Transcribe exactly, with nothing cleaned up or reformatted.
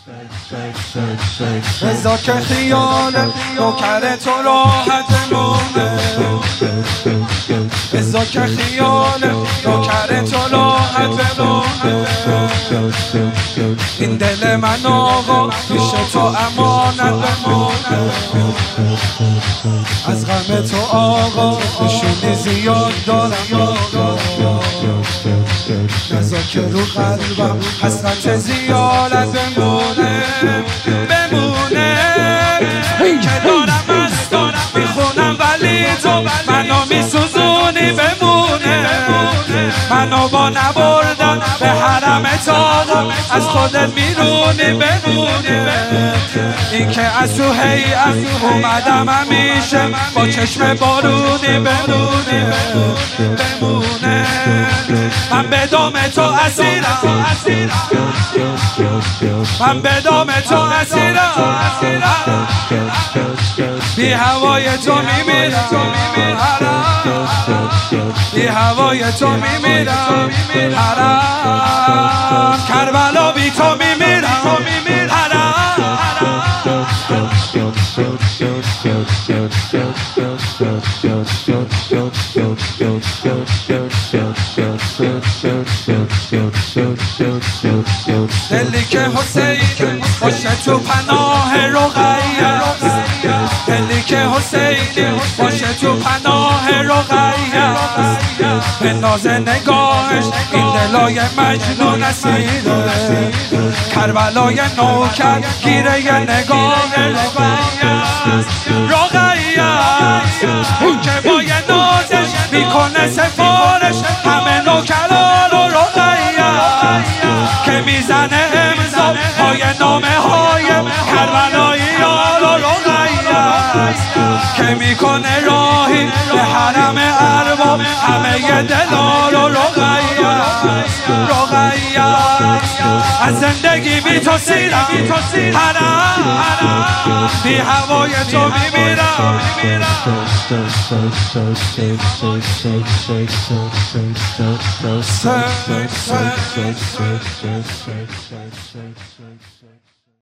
رضا که خیاله نوکر تو راحت بمونه، رضا که خیاله نوکر تو راحت بمونه. این دل من آقا پیش تو امانت بمونه، از غم تو آقا نشونی زیاد دارم، رضا که رو قلبم حسرت زیارت بمونه بمونه. که دارم از تو میخونم ولی تو منو میسوزونی بمونه، منو با نبردن به حرم تاقا از خودت میرونی بمونه. این که از تو هیئت اومدم همیشه با چشم بارونی بمونه بمونه. من به دام تو اسیرم، من به دام تو اسیرم، بی هوای تو میمیرم، بی هوای تو میمیرم حرام. کربلا بی تو میمیرم حرام. دلی که حسین باشه تو پناه رقیه، دلی که حسین باشه تو پناه رقیه. به ناز نگاهش این دلای مجنون اسیره، کربلای نوکر گیره نگاه رقیه رقیه. اون که با یه نازش میکنه سفارش همه نوکران و رقیه، که میزنه امضا های نامه های کربلایی یار و رقیه، که میکنه راهی به حرم ارباب همه دلار و رقیه رقیه. از زندگی بی تو سیرم حرام، بی هوای تو میمیرم. Say, say, say, say, say, say, say, say, say.